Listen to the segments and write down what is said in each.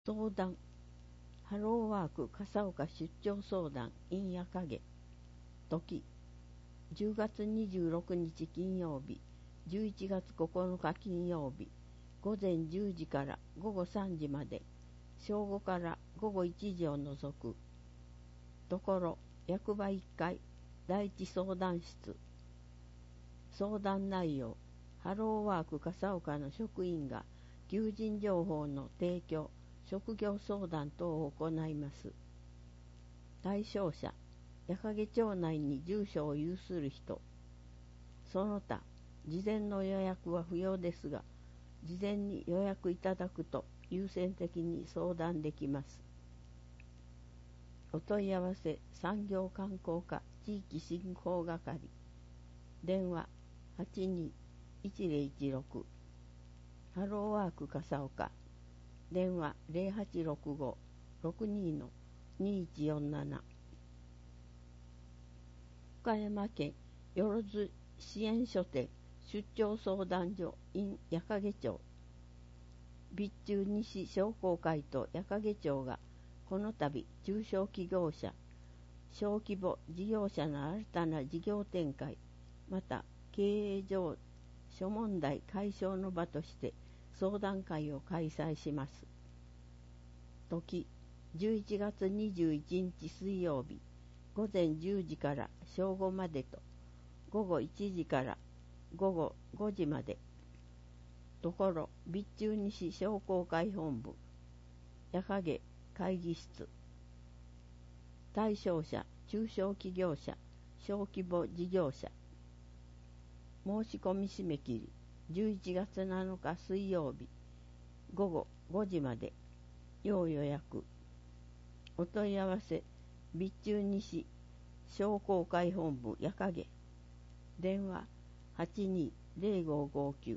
相談。ハローワーク笠岡出張相談 in 夜影。時。10月26日金曜日、11月9日金曜日、午前10時から午後3時まで、正午から午後1時を除く。ところ、役場1階、第一相談室。相談内容、ハローワーク笠岡の職員が求人情報の提供、職業相談等を行います。対象者、矢掛町内に住所を有する人。その他、事前の予約は不要ですが、事前に予約いただくと優先的に相談できます。お問い合わせ、産業観光課地域振興係。電話、82-1016。ハローワーク笠岡。電話0865-62-2147。岡山県よ津支援書店出張相談所 in 矢掛町。備中西商工会と矢掛町がこの度中小企業者、小規模事業者の新たな事業展開、また経営上諸問題解消の場として相談会を開催します。時、11月21日水曜日、午前10時から正午までと、午後1時から午後5時まで。ところ、備中西商工会本部、矢掛会議室。対象者、中小企業者、小規模事業者。申し込み締め切り、11月7日水曜日、午後5時まで。要予約。お問い合わせ、備中西商工会本部矢掛。電話82-0559。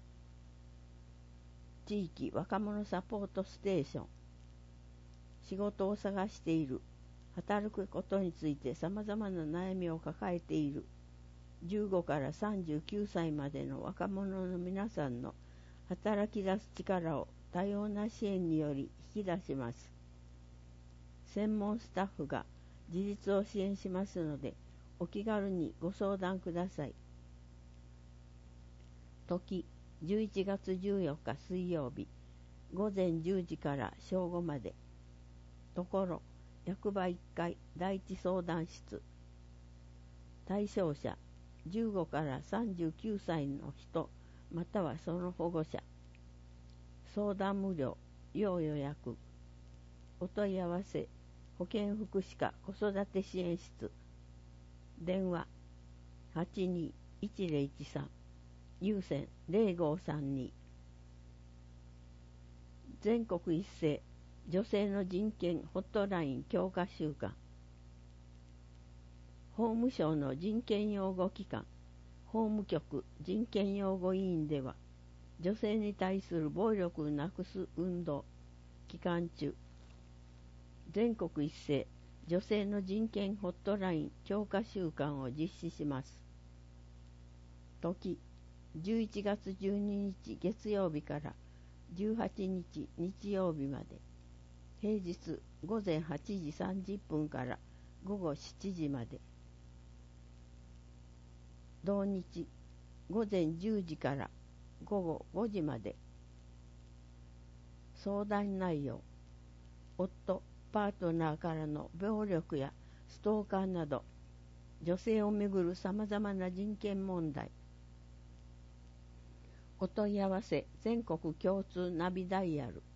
地域若者サポートステーション。仕事を探している、働くことについて様々な悩みを抱えている15から39歳までの若者の皆さんの働き出す力を多様な支援により引き出します。専門スタッフが自立を支援しますので、お気軽にご相談ください。時、11月14日水曜日、午前10時から正午まで。ところ、役場1階第一相談室。対象者、15から39歳の人、またはその保護者。相談無料、要予約。お問い合わせ、保健福祉課子育て支援室。電話、82-1013。有線0532。全国一斉女性の人権ホットライン強化週間。法務省の人権擁護機関、法務局人権擁護委員では、女性に対する暴力をなくす運動期間中、全国一斉女性の人権ホットライン強化週間を実施します。時、11月12日月曜日から18日日曜日まで。平日午前8時30分から午後7時まで。同日午前10時から午後5時まで。相談内容、夫、パートナーからの暴力やストーカーなど、女性をめぐるさまざまな人権問題。お問い合わせ、全国共通ナビダイヤル。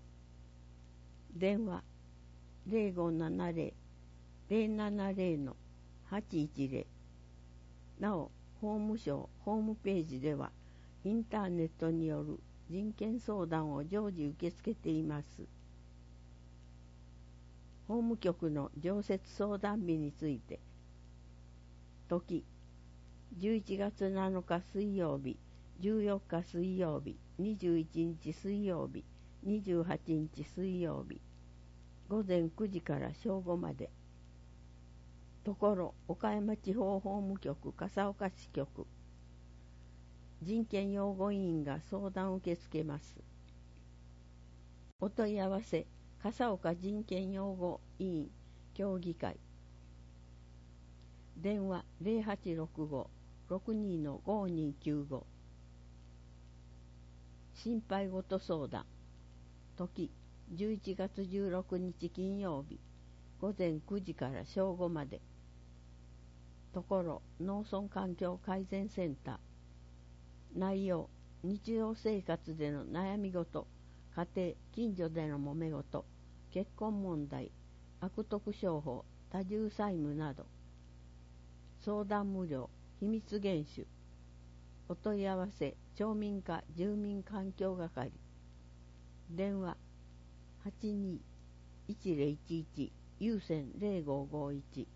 電話、0570-070-810。なお、法務省ホームページでは、インターネットによる人権相談を常時受け付けています。法務局の常設相談日について。時、11月7日水曜日、14日水曜日、21日水曜日、28日水曜日。午前9時から正午まで。ところ、岡山地方法務局笠岡支局。人権擁護委員が相談を受け付けます。 お問い合わせ笠岡人権擁護委員協議会電話0865-62-5295心配事相談時11月16日金曜日午前9時から正午までところ農村環境改善センター内容日常生活での悩み事家庭近所での揉め事結婚問題悪徳商法多重債務など相談無料秘密厳守お問い合わせ町民課住民環境係電話821011有線0551